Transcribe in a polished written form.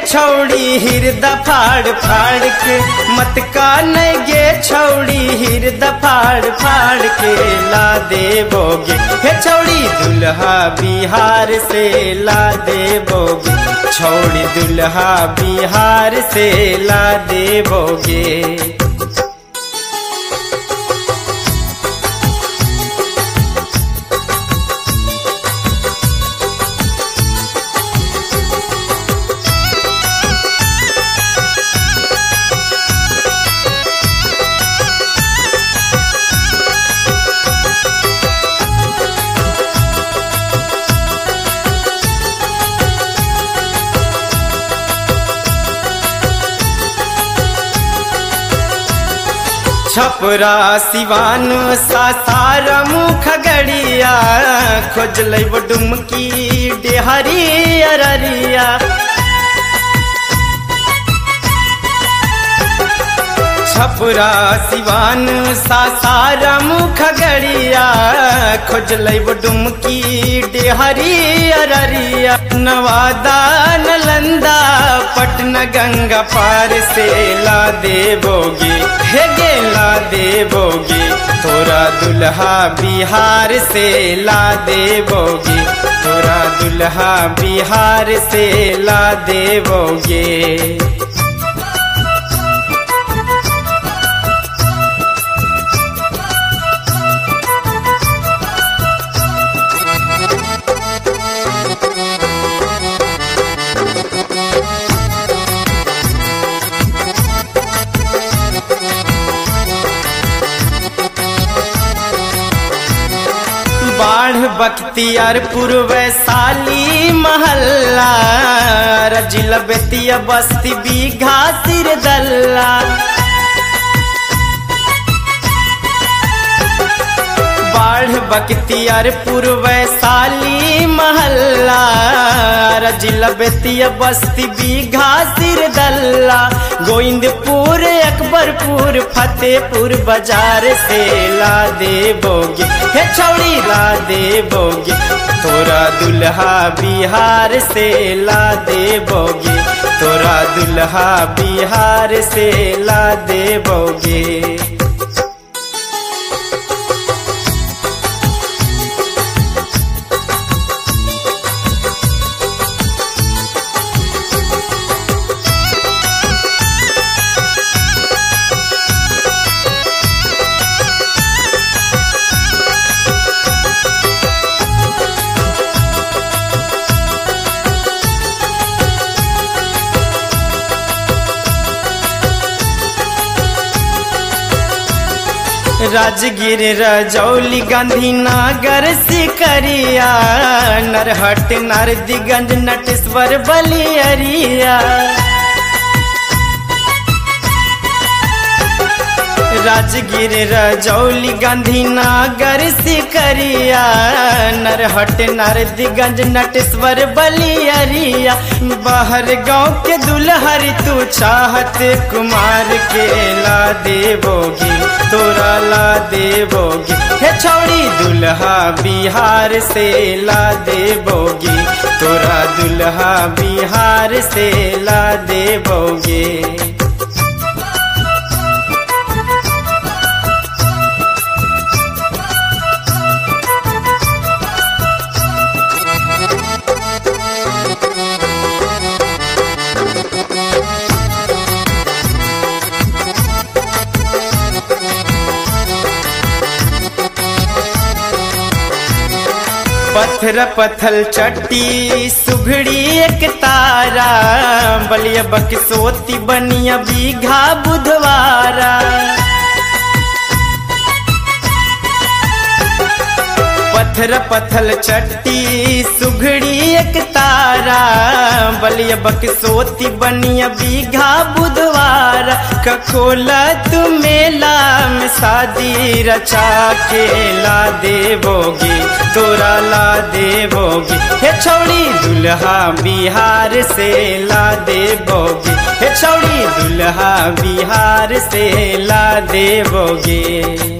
छौड़ी हृदय फाड़ फाड़ के, मत कान गे छौड़ी हृदय फाड़ फाड़ के ला देबोगे। हे छौड़ी दुल्हा बिहार से ला देबोगे, छौड़ी दुल्हा बिहार से ला देबोगे। छपरा सिवान सासाराम खगड़िया, खोज लेब डुमकी डेहरी अररिया। छपरा सिवान सासाराम खगड़िया, खोज लेब डुमकी डेहरी अररिया। नवादा नालंदा पटना गंगा पार से ला देबोगे। हे गे ला देबोगे, तोरा दुल्हा बिहार से ला देबोगे, तोरा दुल्हा बिहार से ला देबोगे। बाढ़ बख्तियारपुर वैशाली महल्ला, रजिला बेतिया बस्ती बीघा सिरदल्ला। बाढ़ बख्तियारपुर वैशाली महल्ला, रजिला बेतिया बस्ती बीघा सिरदल्ला। गोविंदपुर अकबरपुर फतेहपुर बाजार से ला देबोगे। हे छौड़ी ला देबोगे, तोरा दुल्हा बिहार से ला देबोगे, तोरा दुल्हा बिहार से ला देबोगे। राजगीर रजौली गांधीनगर सिकरिया, नरहट नारदीगंज नटेश्वर बलियरिया। राजगीर रजौली गांधीनगर सिकरिया, नरहट नारदीगंज नटेश्वर बलियरिया। बाहर गाँव के दुल्हर तू चाहत कुमार के ला देबोगे, तोरा ला देबोगे। हे छौड़ी दुल्हा बिहार से ला देबोगे, तोरा दुल्हा बिहार से ला देबोगे। पत्थर पत्थल चट्टी सुघड़ी एक तारा, बलिया बक्सोती बनिया बीघा बुधवारा। पत्थर पत्थल चट्टी सुघड़ी एक तारा, बलिया बक्सोती बनिया बीघा बुधवारा। ककोला तू मेला में शादी रचा के ला देबोगे, तोरा ला देबोगे। हे छौड़ी दुल्हा बिहार से ला देबोगे, हे छौड़ी दुल्हा बिहार से ला देबोगे।